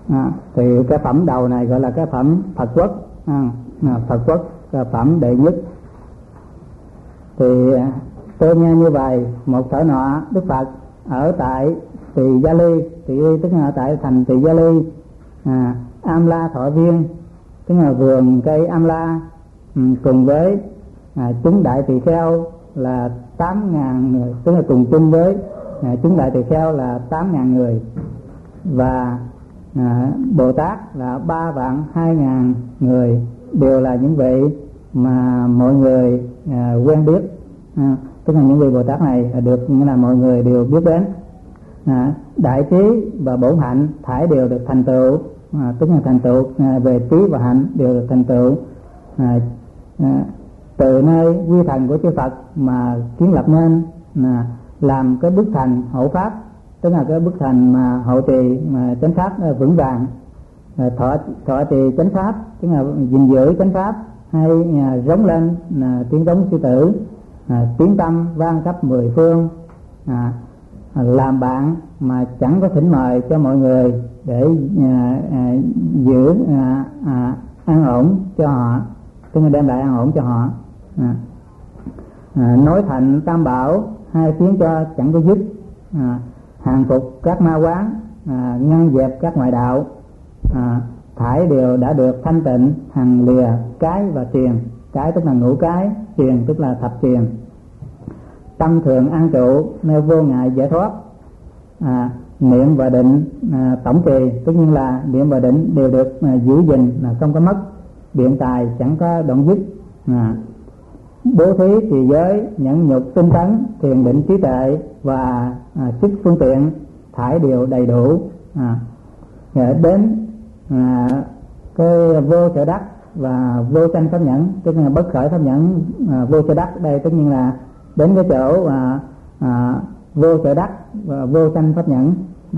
Thì cái phẩm đầu này gọi là cái phẩm Phật quốc, Phật quốc cái phẩm đệ nhất. Thì tôi nghe như vậy, một thời nọ Đức Phật ở tại Tỳ Gia Ly, tức là ở tại thành Tỳ Gia Ly, Am La Thọ Viên, tức là vườn cây Am La, cùng với chúng đại tỳ kheo là 8.000 người, tức là cùng chung với chúng đại tỳ kheo là 8.000 người, và Bồ Tát là 3.200.000 người, đều là những vị mà mọi người quen biết, tức là những vị Bồ Tát này được nghĩa là mọi người đều biết đến. Đại trí và bổn hạnh thải đều được thành tựu, tức là thành tựu về trí và hạnh đều được thành tựu từ nơi quy thần của chư Phật mà kiến lập nên, làm cái bức thành hộ pháp, tức là cái bức thành mà hộ trì mà chánh pháp vững vàng, thọ trì chánh pháp, tức là gìn giữ chánh pháp, hay rống lên tiếng giống sư tử, tiếng tâm vang khắp mười phương, làm bạn mà chẳng có thỉnh mời cho mọi người để giữ an ổn cho họ, tức là đem lại an ổn cho họ, nói thành tam bảo hai tiếng cho chẳng có dứt, hàng phục các ma quán, ngăn dẹp các ngoại đạo, thải đều đã được thanh tịnh, hằng lìa cái và triền. Cái tức là ngũ cái, triền tức là thập triền. Tâm thường an trụ nơi vô ngại giải thoát, niệm và định tổng trì, tất nhiên là niệm và định đều được giữ gìn, là không có mất, biện tài chẳng có đoạn dứt, bố thí trì giới, nhẫn nhục tinh tấn, thiền định trí tuệ và sức phương tiện thải đều đầy đủ, đến cái vô sở đắc và vô sanh pháp nhẫn, tức là bất khởi pháp nhẫn. Vô sở đắc đây tất nhiên là đến cái chỗ vô sở đắc và vô sanh pháp nhẫn.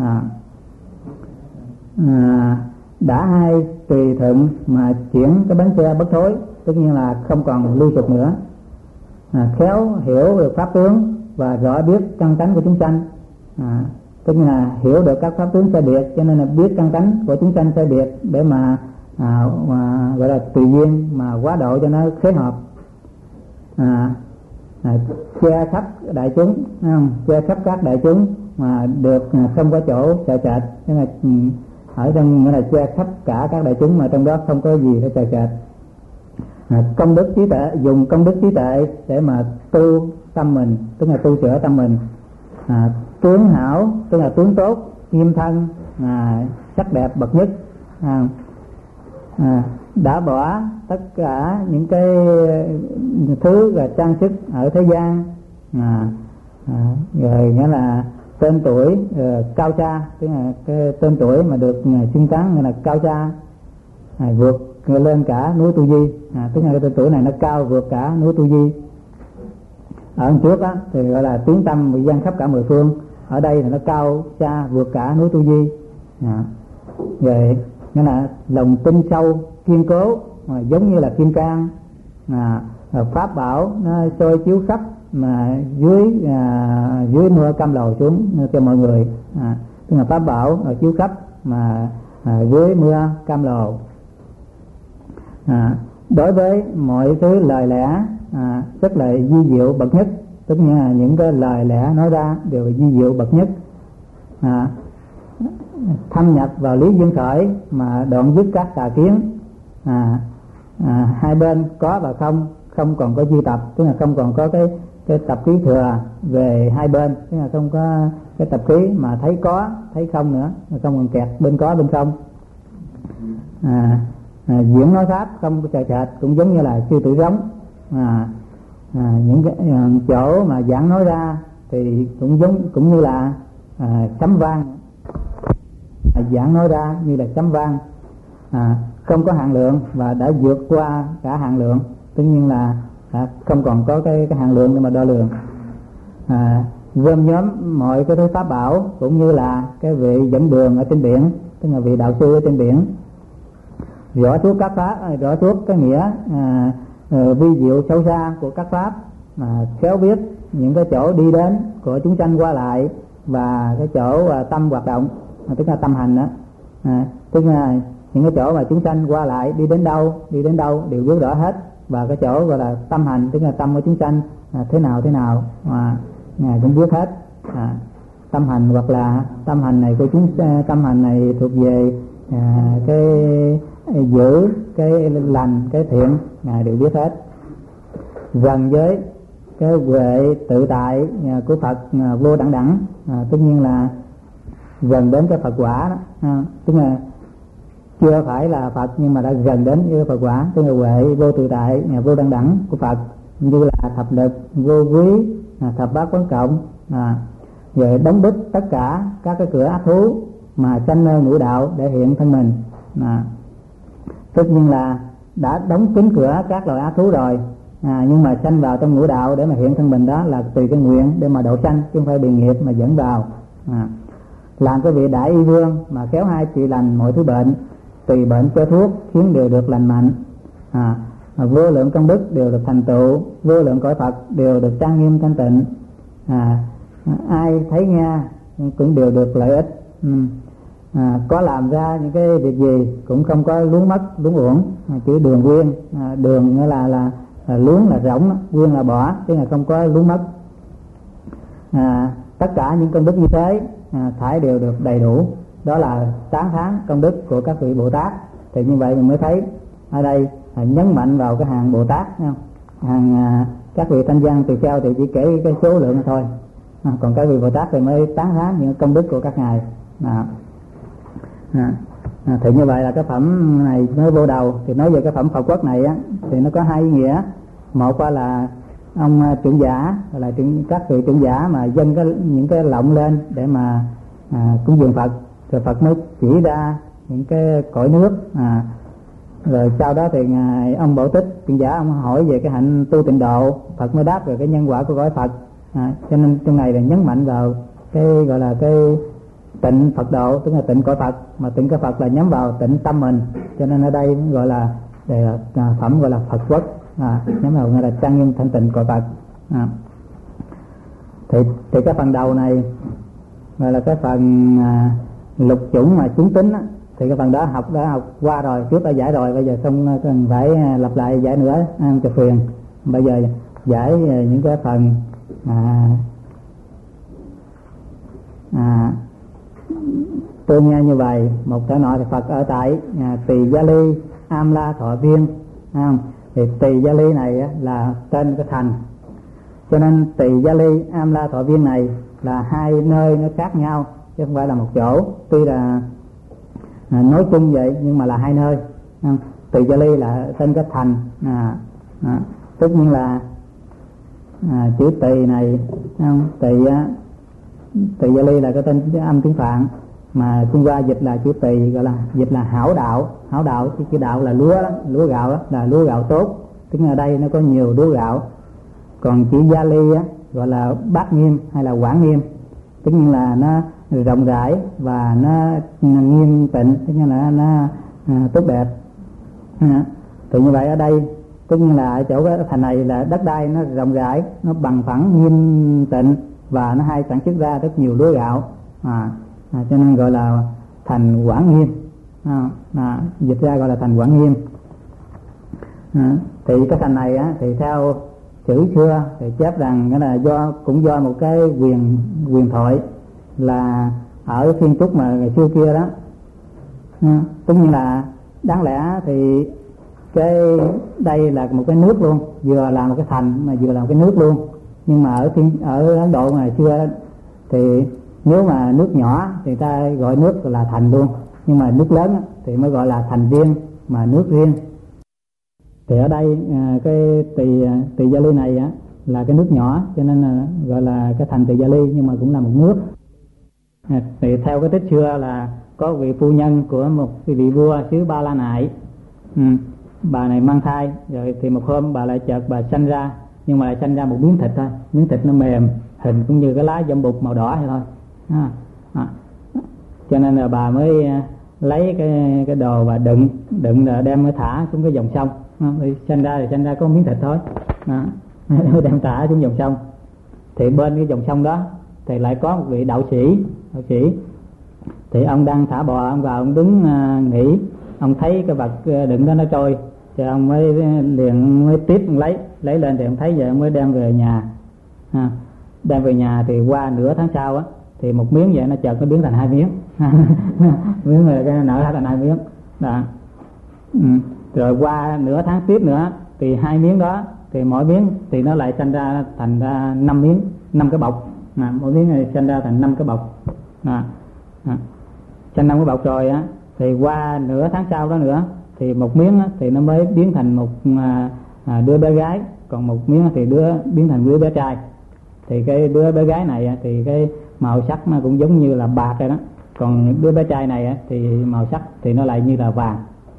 Đã hai tùy thuận mà chuyển cái bánh xe bất thối, tất nhiên là không còn lưu sụp nữa, khéo hiểu được pháp tướng và rõ biết căn tánh của chúng sanh, tức là hiểu được các pháp tướng sai biệt, cho nên là biết căn tánh của chúng sanh sai biệt để mà gọi là tùy duyên mà quá độ cho nó khế hợp, che khắp đại chúng, che khắp các đại chúng mà được không có chỗ sợ sệt, tức là ở trong nghĩa là che khắp cả các đại chúng mà trong đó không có gì để sợ sệt. Công đức trí tuệ, dùng công đức trí tuệ để mà tu tâm mình, tức là tu sửa tâm mình. Tướng hảo tức là tướng tốt, nghiêm thân, sắc đẹp bậc nhất, đã bỏ tất cả những cái thứ là trang sức ở thế gian, rồi nghĩa là tên tuổi cao cha, tức là cái tên tuổi mà được xưng tán nghĩa là cao cha, vượt lên cả núi Tu Di, tức là cái tên tuổi này nó cao vượt cả núi Tu Di. Ở trước á thì gọi là tiếng tâm bị vang khắp cả mười phương, ở đây thì nó cao cha vượt cả núi Tu Di. Rồi nghĩa là lòng tin sâu kiên cố, mà giống như là kim cang, pháp bảo nó soi chiếu khắp mà dưới mưa cam lồ xuống cho mọi người, tức là pháp bảo chiếu khắp mà dưới mưa cam lồ. Đối với mọi thứ lời lẽ rất là di diệu bậc nhất, tức là những cái lời lẽ nói ra đều là di diệu bậc nhất, thâm nhập vào lý duyên khởi mà đoạn dứt các tà kiến, hai bên có và không còn có dư tập, tức là không còn có cái tập khí thừa về hai bên, tức là không có cái tập khí mà thấy có thấy không nữa, không còn kẹt bên có bên không. Diễn nói pháp không có chợt chợt, cũng giống như là sư tử giống, những cái chỗ mà giảng nói ra thì cũng như là sấm vang, giảng nói ra như là sấm vang, không có hạn lượng và đã vượt qua cả hạn lượng, tất nhiên là không còn có cái hạn lượng để mà đo lường. Gom nhóm mọi cái thứ pháp bảo cũng như là cái vị dẫn đường ở trên biển, tức là vị đạo sư ở trên biển, rõ suốt các pháp, rõ suốt cái nghĩa vi diệu sâu xa của các pháp, khéo biết những cái chỗ đi đến của chúng sanh qua lại và cái chỗ tâm hoạt động, tức là tâm hành đó, Tức là những cái chỗ mà chúng sanh qua lại đi đến đâu đều biết rõ hết. Và cái chỗ gọi là tâm hành, tức là tâm của chúng sanh thế nào mà Ngài cũng biết hết. Tâm hành hoặc là tâm hành này của tâm hành này thuộc về cái giữ, cái lành, cái thiện, Ngài đều biết hết. Gần với cái huệ tự tại của Phật vô đẳng đẳng, tất nhiên là gần đến cái Phật quả đó. Tức là chưa phải là Phật nhưng mà đã gần đến với Phật quả, tức là huệ vô tự tại vô đẳng đẳng của Phật, như là thập lực, vô quý, thập bát quán cộng, rồi đóng đích tất cả các cái cửa ác thú mà sanh nơi ngũ đạo để hiện thân mình. Tất nhiên là đã đóng kín cửa các loại ác thú rồi, nhưng mà sanh vào trong ngũ đạo để mà hiện thân mình, đó là tùy cái nguyện để mà độ sanh, chứ không phải bị nghiệp mà dẫn vào. Làm cái vị đại y vương mà khéo hay trị lành mọi thứ bệnh, tùy bệnh cho thuốc khiến đều được lành mạnh. Vô lượng công đức đều được thành tựu, vô lượng cõi Phật đều được trang nghiêm thanh tịnh. Ai thấy nghe cũng đều được lợi ích. Có làm ra những cái việc gì cũng không có luống mất luống uổng. Chữ đường quyên, đường nghĩa là luống là rỗng, quyên là bỏ, chứ là không có luống mất. Tất cả những công đức như thế thải đều được đầy đủ. Đó là tán thán công đức của các vị Bồ Tát. Thì như vậy mình mới thấy ở đây nhấn mạnh vào cái hàng Bồ Tát, hàng các vị thanh văn tỳ kheo thì chỉ kể cái số lượng thôi, còn các vị Bồ Tát thì mới tán thán những công đức của các ngài. Thì như vậy là cái phẩm này mới vô đầu. Thì nói về cái phẩm Phật quốc này á, thì nó có hai ý nghĩa. Một là ông trưởng giả, là các vị trưởng giả mà dâng những cái lọng lên để mà cúng dường Phật, rồi Phật mới chỉ ra những cái cõi nước. Rồi sau đó thì ngài ông Bảo Tích trưởng giả ông hỏi về cái hạnh tu tịnh độ, Phật mới đáp về cái nhân quả của cõi Phật. Cho nên trong này là nhấn mạnh vào cái gọi là cái tịnh Phật độ, tức là tịnh cõi Phật, mà tịnh cõi Phật là nhắm vào tịnh tâm mình. Cho nên ở đây gọi là phẩm gọi là Phật quốc, nhắm vào gọi là trang nghiêm thanh tịnh cõi Phật. Thì cái phần đầu này gọi là cái phần lục chủng mà chúng tính á, thì cái phần đó học qua rồi, trước đã giải rồi, bây giờ không cần phải lặp lại giải nữa cho phiền. Bây giờ giải những cái phần tôi nghe như vậy. Một thể nọ thì Phật ở tại Tỳ Gia Ly Am La Thọ Viên. Thì Tỳ Gia Ly này là tên cái thành, cho nên Tỳ Gia Ly Am La Thọ Viên này là hai nơi nó khác nhau, chứ không phải là một chỗ. Tuy là nói chung vậy nhưng mà là hai nơi. Tỳ Gia Ly là tên cái thành. Tất nhiên là chữ Tỳ này, Tỳ Gia Ly là cái tên âm tiếng Phạn, mà Trung Hoa dịch là chữ Tỳ, gọi là dịch là hảo đạo. Hảo đạo, chữ đạo là lúa đó, lúa gạo đó, là lúa gạo tốt. Tức là ở đây nó có nhiều lúa gạo. Còn chữ Gia Ly á, gọi là bát nghiêm hay là quảng nghiêm, tất nhiên là nó rộng rãi và nó nghiêm tịnh, tất nhiên là nó tốt đẹp. Thì như vậy ở đây tất nhiên là ở chỗ cái thành này là đất đai nó rộng rãi, nó bằng phẳng, nghiêm tịnh, và nó hay sản xuất ra rất nhiều lúa gạo. Cho nên gọi là thành Quảng Nghiêm. Dịch ra gọi là thành Quảng Nghiêm. Thì cái thành này á, thì theo chữ xưa thì chép rằng cái là do một cái quyền thoại là ở Phiên Trúc mà ngày xưa kia đó. Tất nhiên là đáng lẽ thì cái đây là một cái nước luôn, vừa là một cái thành mà vừa là một cái nước luôn. Nhưng mà ở Ấn Độ ngày xưa đó, thì nếu mà nước nhỏ thì ta gọi nước là thành luôn, nhưng mà nước lớn thì mới gọi là thành riêng mà nước riêng. Thì ở đây cái Tỳ Gia Ly này á, là cái nước nhỏ, cho nên là gọi là cái thành Tỳ Gia Ly, nhưng mà cũng là một nước. Thì theo cái tích xưa là có vị phu nhân của một vị vua xứ Ba La Nại. Bà này mang thai, rồi thì một hôm bà lại chợt bà sanh ra, nhưng mà lại sanh ra một miếng thịt thôi, miếng thịt nó mềm, hình cũng như cái lá dâm bụt màu đỏ vậy thôi. Cho nên là bà mới lấy cái đồ và đựng là đem mới thả xuống cái dòng sông. Sanh ra có miếng thịt thôi, đem thả xuống dòng sông. Thì bên cái dòng sông đó thì lại có một vị đạo sĩ Thì ông đang thả bò, ông vào ông đứng nghỉ, ông thấy cái vật đựng đó nó trôi, thì ông mới tiếp lấy lên, thì ông thấy vậy ông mới đem về nhà. Đem về nhà thì qua nửa tháng sau á, thì một miếng vậy nó chợt nó biến thành 2 miếng. Miếng rồi cái nở ra thành 2 miếng đó. Rồi qua nửa tháng tiếp nữa thì 2 miếng đó thì mỗi miếng thì nó lại sanh ra thành 5 miếng, 5 cái bọc. Mỗi miếng này sanh ra thành 5 cái bọc. Sanh 5 cái bọc rồi á, thì qua nửa tháng sau đó nữa thì một miếng á, thì nó mới biến thành một đứa bé gái, còn một miếng thì biến thành đứa bé trai. Thì cái đứa bé gái này á, thì cái màu sắc nó cũng giống như là bạc rồi đó, còn đứa bé trai này á, thì màu sắc thì nó lại như là vàng.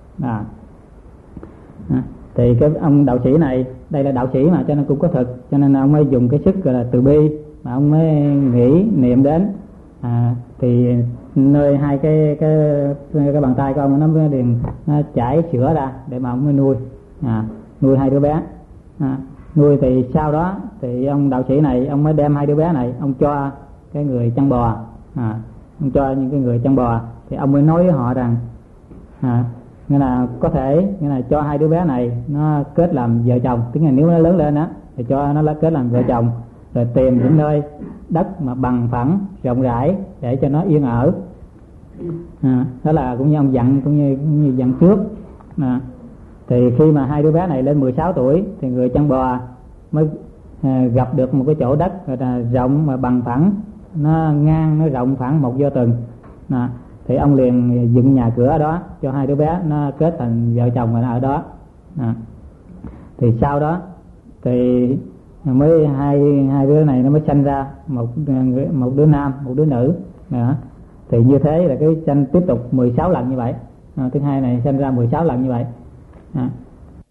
Thì cái ông đạo sĩ này, đây là đạo sĩ mà cho nên cũng có thực, cho nên ông mới dùng cái sức gọi là từ bi mà ông mới nghĩ niệm đến. Thì nơi hai cái bàn tay của ông nó chảy sữa ra để mà ông mới nuôi 2 đứa bé. Nuôi thì sau đó thì ông đạo sĩ này ông mới đem 2 đứa bé này ông cho cái người chăn bò. Ông cho những cái người chăn bò thì ông mới nói với họ rằng nghĩa là có thể nghĩa là cho 2 đứa bé này nó kết làm vợ chồng, tức là nếu nó lớn lên á thì cho nó kết làm vợ chồng, rồi tìm những nơi đất mà bằng phẳng rộng rãi để cho nó yên ở. Đó là cũng như ông dặn, cũng như dặn trước. Thì khi mà 2 đứa bé này lên 16 tuổi thì người chăn bò mới gặp được một cái chỗ đất gọi là rộng mà bằng phẳng, nó ngang, nó rộng khoảng 1 do tuần. Thì ông liền dựng nhà cửa ở đó cho 2 đứa bé nó kết thành vợ chồng ở đó. Thì sau đó thì mới hai đứa này nó mới sanh ra một đứa nam, một đứa nữ nữa. Thì như thế là cái sanh tiếp tục 16 lần như vậy. Thứ hai này sanh ra 16 lần như vậy.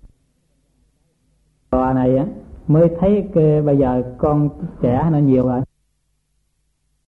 Bò này á mới thấy bây giờ con trẻ nó nhiều rồi,